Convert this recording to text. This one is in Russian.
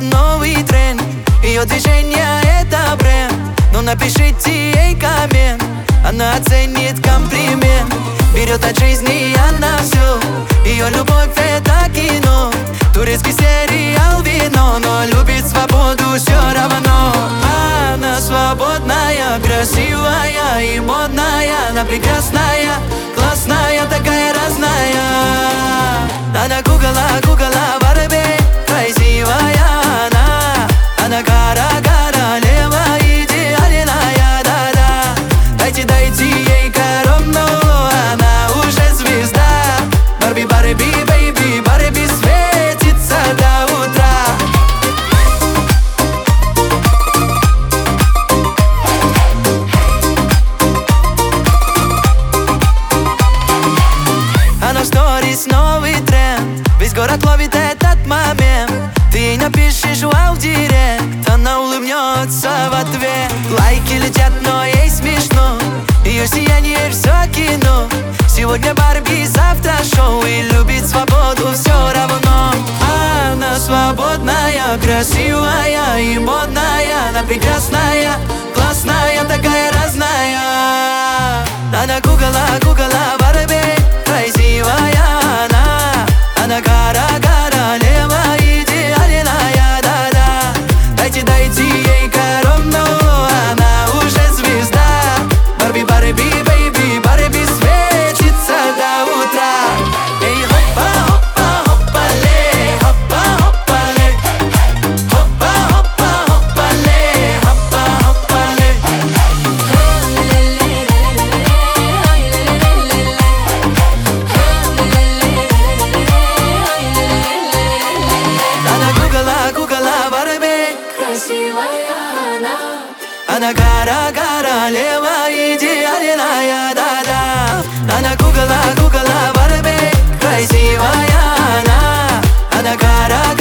новый тренд. Ее движение это бренд. Но напишите ей коммент, она оценит комплимент. Берет от жизни она все, ее любовь это кино. Турецкий сериал вино, но любит свободу все равно. Она свободная, красивая и модная. Она прекрасная, классная, такая разная. Она кукола Барби, красивая она. Она королева идеальная, да-да. Дайте ей корону, она уже звезда. Барби, бэйби, Барби светится до утра. Она в сторис новый тренд, весь город ловит этот момент. Ты ей напишешь вау в директ, она улыбнется в ответ. Лайки летят, но ей смешно, ее сияние все кино. Сегодня Барби, завтра шоу, и любит свободу все равно. Она свободная, красивая и модная. Она прекрасная, классная, такая разная. Она кукола Барби, красивая она. Она королева идеальная, да-да. Дайте ей корону, она уже звезда. Барби, бэйби, Барби светится до утра. Эй, хоппа-лей, хоппа-лей. Хоппа-лей, хоппа-лей. Она кукола Барби, Красивая она королева идеальная, да-да. Она кукола Барби, красивая она. Она